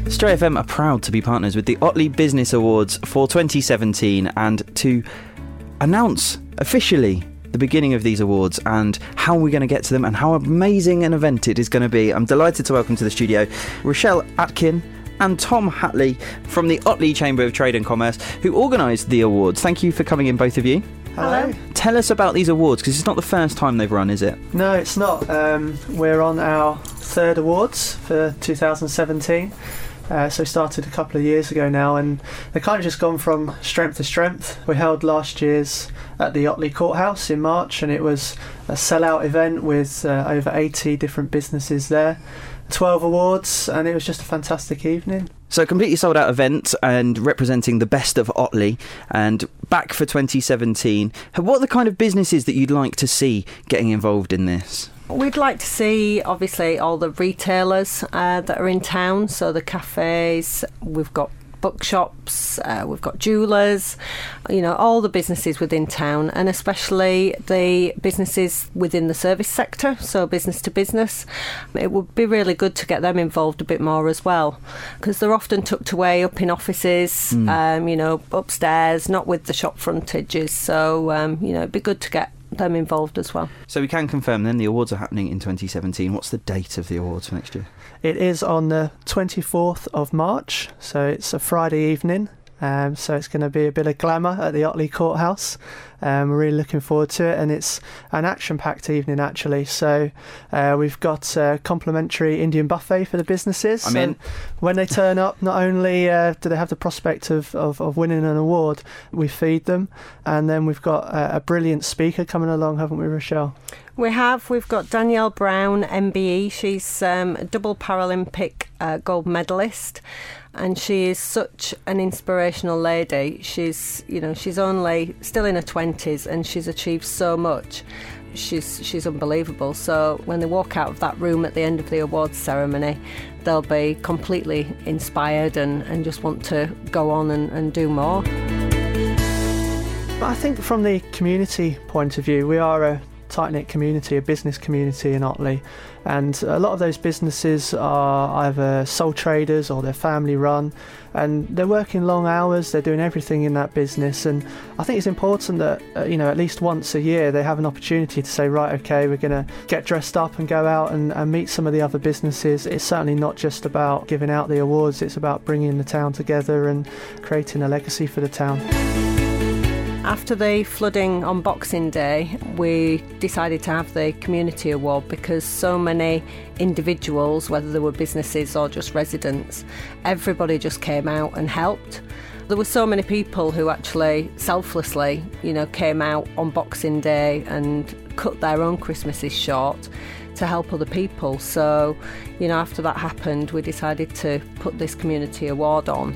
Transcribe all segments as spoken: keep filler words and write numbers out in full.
Stray F M are proud to be partners with the Otley Business Awards for twenty seventeen and to announce officially the beginning of these awards and how we're going to get to them and how amazing an event it is going to be. I'm delighted to welcome to the studio Rochelle Atkin and Tom Hatley from the Otley Chamber of Trade and Commerce, who organised the awards. Thank you for coming in, both of you. Hello. Tell us about these awards, because it's not the first time they've run, is it? No, it's not. Um, we're on our third awards for two thousand seventeen. Uh, so started a couple of years ago now, and they've kind of just gone from strength to strength. We held last year's at the Otley Courthouse in March, and it was a sellout event with uh, over eighty different businesses there, twelve awards, and it was just a fantastic evening. So a completely sold out event and representing the best of Otley, and back for twenty seventeen. What are the kind of businesses that you'd like to see getting involved in this? We'd like to see, obviously, all the retailers uh, that are in town, so the cafes, we've got bookshops, uh, we've got jewellers, you know, all the businesses within town, and especially the businesses within the service sector, so business to business. It would be really good to get them involved a bit more as well, because they're often tucked away up in offices, mm. um, you know, upstairs, not with the shop frontages, so, um, you know, it'd be good to get them involved as well. So we can confirm then the awards are happening in twenty seventeen. What's the date of the awards for next year? It is on the twenty-fourth of March, so it's a Friday evening. Um, so it's going to be a bit of glamour at the Otley Courthouse. Um, we're really looking forward to it, and it's an action-packed evening actually. So uh, we've got a complimentary Indian buffet for the businesses. I'm in. When they turn up, not only uh, do they have the prospect of, of, of winning an award, we feed them, and then we've got a, a brilliant speaker coming along, haven't we, Rochelle? We have. We've got Danielle Brown, M B E. She's um, a double Paralympic uh, gold medalist, and she is such an inspirational lady. She's, you know, she's only still in her twenties, and she's achieved so much. She's she's unbelievable. So when they walk out of that room at the end of the awards ceremony, they'll be completely inspired and, and just want to go on and, and do more. I think from the community point of view, we are a tight-knit community, a business community in Otley, and a lot of those businesses are either sole traders or they're family run, and they're working long hours, they're doing everything in that business, and I think it's important that uh, you know, at least once a year they have an opportunity to say, right, okay, we're going to get dressed up and go out and, and meet some of the other businesses. It's certainly not just about giving out the awards, it's about bringing the town together and creating a legacy for the town. After the flooding on Boxing Day, we decided to have the community award because so many individuals, whether they were businesses or just residents, everybody just came out and helped. There were so many people who actually selflessly, you know, came out on Boxing Day and cut their own Christmases short to help other people. So, you know, after that happened, we decided to put this community award on.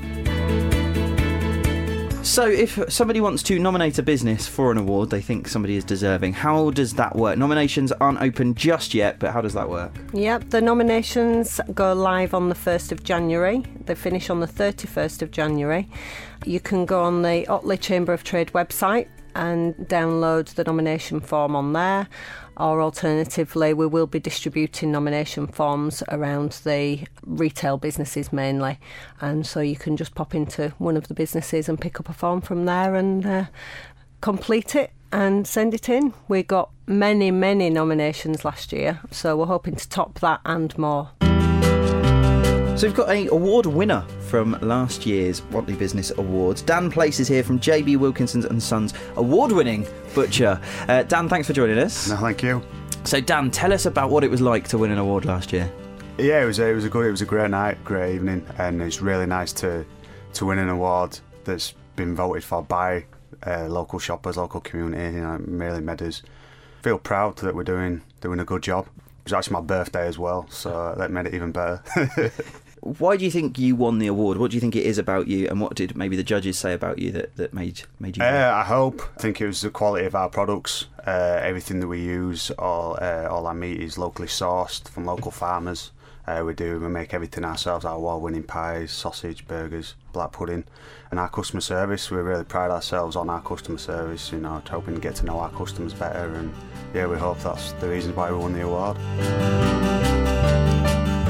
So if somebody wants to nominate a business for an award they think somebody is deserving, how does that work? Nominations aren't open just yet, but how does that work? Yep, the nominations go live on the first of January. They finish on the thirty-first of January. You can go on the Otley Chamber of Trade website and download the nomination form on there, or alternatively we will be distributing nomination forms around the retail businesses mainly, and so you can just pop into one of the businesses and pick up a form from there and uh, complete it and send it in. We got many many nominations last year, so we're hoping to top that and more. So we've got an award winner from last year's Otley Business Awards. Dan Place is here from J B Wilkinson and Sons, award-winning butcher. Uh, Dan, thanks for joining us. No, thank you. So Dan, tell us about what it was like to win an award last year. Yeah, it was a, it was a good, it was a great night, great evening, and it's really nice to to win an award that's been voted for by uh, local shoppers, local community, you know, really made us feel proud that we're doing doing a good job. It was actually my birthday as well, so that made it even better. Why do you think you won the award? What do you think it is about you, and what did maybe the judges say about you that, that made made you? Uh, I hope. I think it was the quality of our products. Uh, everything that we use, all uh, all our meat is locally sourced from local farmers. Uh, we do we make everything ourselves. Our award-winning pies, sausage, burgers, black pudding, and our customer service. We really pride ourselves on our customer service. You know, hoping to get to know our customers better, and yeah, we hope that's the reason why we won the award.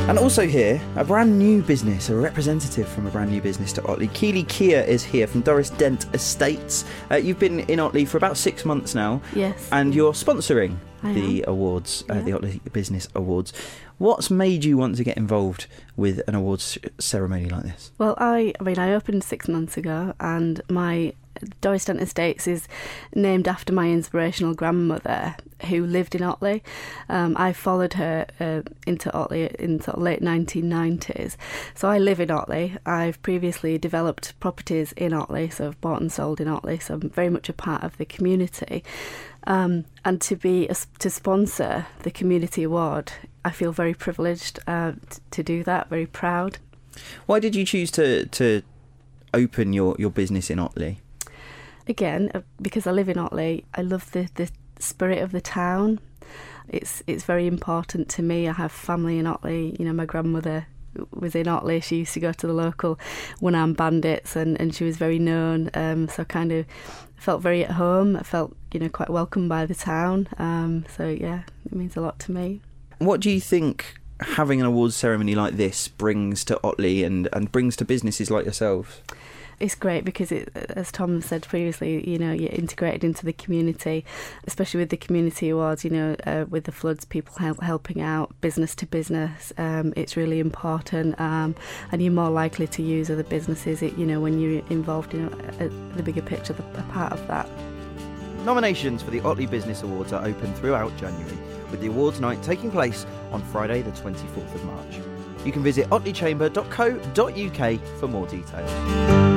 And also here, a brand new business, a representative from a brand new business to Otley. Keeley Kia is here from Doris Dent Estates. Uh, you've been in Otley for about six months now. Yes. And you're sponsoring I the am. awards, uh, Yeah. the Otley Business Awards. What's made you want to get involved with an awards ceremony like this? Well, I, I mean, I opened six months ago, and my Doris Dent Estates is named after my inspirational grandmother, who lived in Otley. Um, I followed her uh, into Otley in sort of late nineteen nineties. So I live in Otley. I've previously developed properties in Otley, so I've bought and sold in Otley, so I'm very much a part of the community. Um, and to be a, to sponsor the Community Award, I feel very privileged uh, t- to do that, very proud. Why did you choose to, to open your, your business in Otley? Again, uh, because I live in Otley, I love the, the spirit of the town. It's it's very important to me. I have family in Otley. You know, my grandmother was in Otley. She used to go to the local one-armed bandits, and, and she was very known. Um, so I kind of felt very at home. I felt, you know, quite welcomed by the town. Um, so yeah, it means a lot to me. What do you think having an awards ceremony like this brings to Otley and, and brings to businesses like yourselves? It's great because, it, as Tom said previously, you know, you're integrated into the community, especially with the Community Awards, you know, uh, with the floods, people help, helping out, business to business. Um, it's really important, um, and you're more likely to use other businesses, you know, when you're involved in a, a, the bigger picture, the, a part of that. Nominations for the Otley Business Awards are open throughout January, with the awards night taking place on Friday the twenty-fourth of March. You can visit otley chamber dot co dot uk for more details.